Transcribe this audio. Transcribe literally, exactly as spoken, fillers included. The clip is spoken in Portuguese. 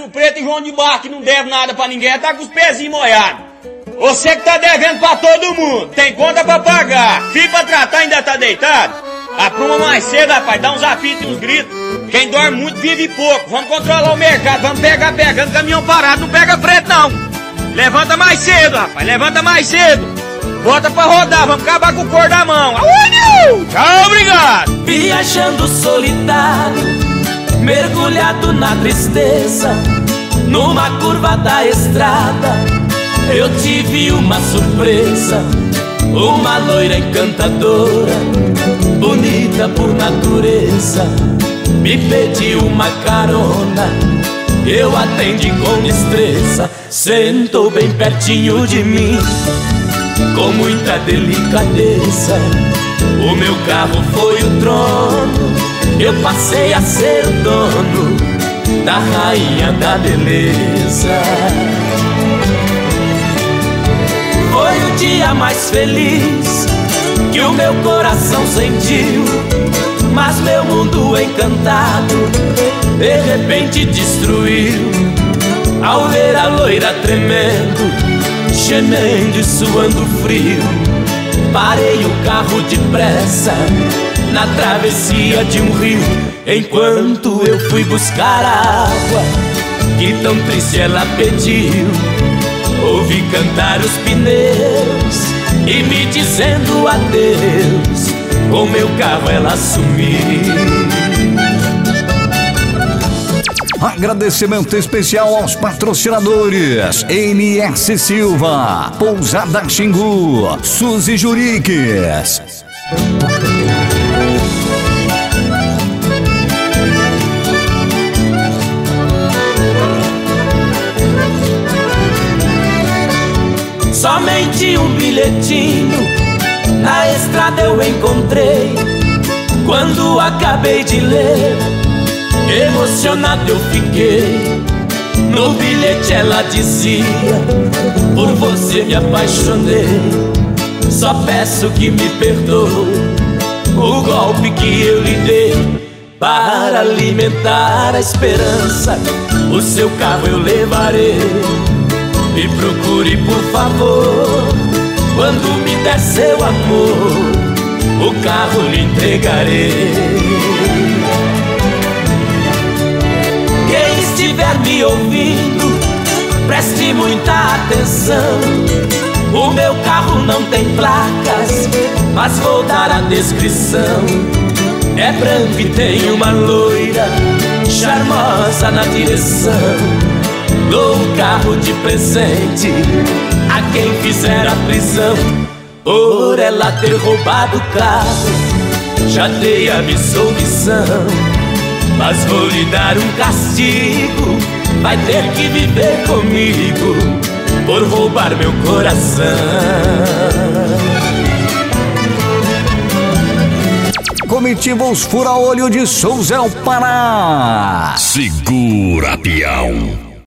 Rio Preto e João de Barro, que não deve nada pra ninguém, tá com os pezinhos molhados. Você que tá devendo pra todo mundo, tem conta pra pagar, filho pra tratar ainda tá deitado? Apruma mais cedo, rapaz, dá uns apitos e uns gritos. Quem dorme muito vive pouco. Vamos controlar o mercado, vamos pegar pegando caminhão parado, não pega frete não. Levanta mais cedo, rapaz, levanta mais cedo. Bota pra rodar, vamos acabar com o cor da mão. Tchau, obrigado. Viajando solitário, mergulhado na tristeza, numa curva da estrada, eu tive uma surpresa. Uma loira encantadora, bonita por natureza, me pediu uma carona. Eu atendi com destreza, sentou bem pertinho de mim, com muita delicadeza. O meu carro foi o trono, eu passei a ser o dono da rainha da beleza. Foi o dia mais feliz que o meu coração sentiu, mas meu mundo encantado de repente destruiu, ao ver a loira tremendo, gemendo e suando frio. Parei o carro depressa na travessia de um rio, enquanto eu fui buscar água que tão triste ela pediu. Ouvi cantar os pneus e me dizendo adeus, com meu carro ela sumiu. Agradecimento especial aos patrocinadores N S Silva, Pousada Xingu, Suzy Juriques. Somente um bilhetinho na estrada eu encontrei. Quando acabei de ler, emocionado eu fiquei. No bilhete ela dizia: por você me apaixonei, só peço que me perdoe o golpe que eu lhe dei. Para alimentar a esperança, o seu carro eu levarei. Me procure por favor, quando me der seu amor, o carro lhe entregarei. Quem estiver me ouvindo, preste muita atenção. O meu carro não tem placas, mas vou dar a descrição. É branco e tem uma loira charmosa na direção. Dou um carro de presente a quem fizer a prisão, por ela ter roubado o carro. Já dei a missão, mas vou lhe dar um castigo. Vai ter que viver comigo por roubar meu coração. Comitiva Os Fura-Olho de Souza, Pará. Segura, peão.